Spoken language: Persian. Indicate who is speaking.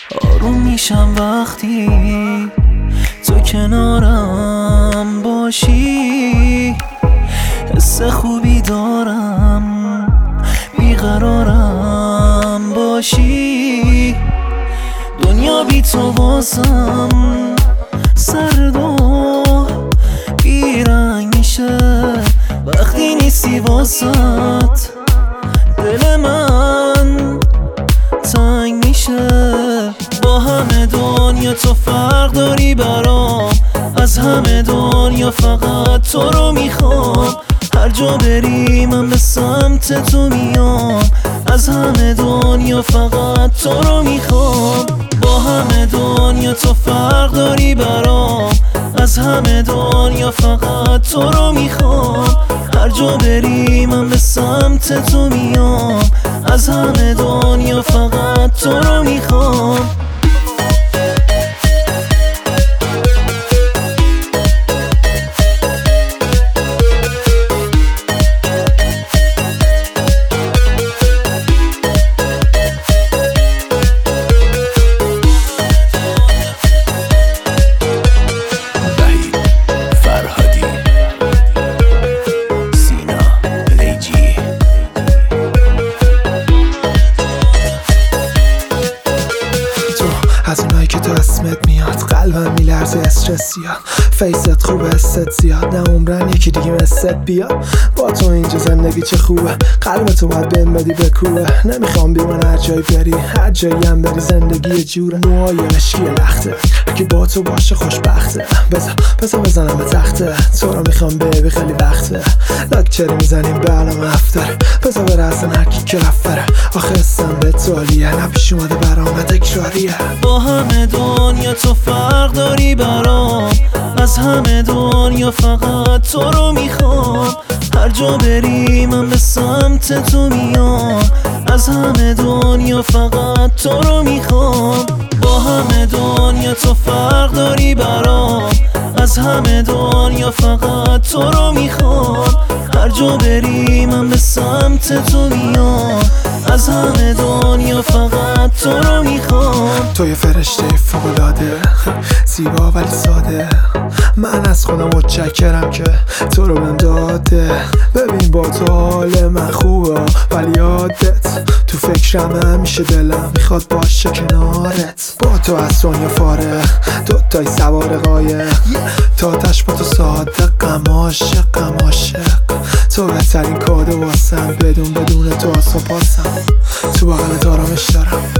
Speaker 1: آروم میشم وقتی تو کنارم باشی، حس خوبی دارم بیقرارم باشی. دنیا بی تو واسم سرد و بیرنگ میشه وقتی نیستی واسط. دل من تنگ میشه. با همه دنیا تو فرق داری برام، از همه دنیا فقط تو رو میخوام. هر جا بری من به سمت تو میام، از همه دنیا فقط تو رو میخوام. با همه دنیا تو فرق داری برام، از همه دنیا فقط تو رو میخوام. هر جا بری من به سمت تو میام، از همه دنیا فقط تو رو میخوام.
Speaker 2: از اونایی که تو اسمت میاد قلبم میلرزه استرس زیاد. فیست خوبه استت زیاد، نه عمرن یکی دیگه مثت بیاد. با تو اینجا زندگی چه خوبه، قلب تو باید بهم بدی بکوبه. نمیخوام بی من هر جایی بری، هر جایی هم بری زندگی جوره. موهای مشکی لخته که با تو باشه خوشبخته. بزنم به تخته، تو رو میخوام بیبی خیلی وقته. لاکچری میزنیم به علام افتر، بذار بره اصلا هرکی که رفت بره. آخه استم به تالیه نپیش اومده برام تکراریه.
Speaker 1: با همه دنیا تو فرق داری برام، از همه دنیا فقط تو رو میخوام. هر جا بری من به سمت تو میام، از همه دنیا فقط تو رو میخوام. با همه دنیا تو فرق داری برام، از همه دنیا فقط تو رو میخوام. هر جا بری من به سمت تو میام، از همه دنیا فقط تو رو میخوام.
Speaker 2: تو یه فرشته فوق‌العاده، زیبا ولی ساده. من از خودم متشکرم که تو رو بهم داده. ببین با تو حال من خوبه ولی یادت تو فکرم همیشه. دلم میخواد باشه کنارت. با تو از دنیا فاره دوتای سوار قایق، تا تش با تو صادقم عاشق. تو بهترین کادو واسم، بدون تو آسا پاسم. تو بغل دارمش دارم.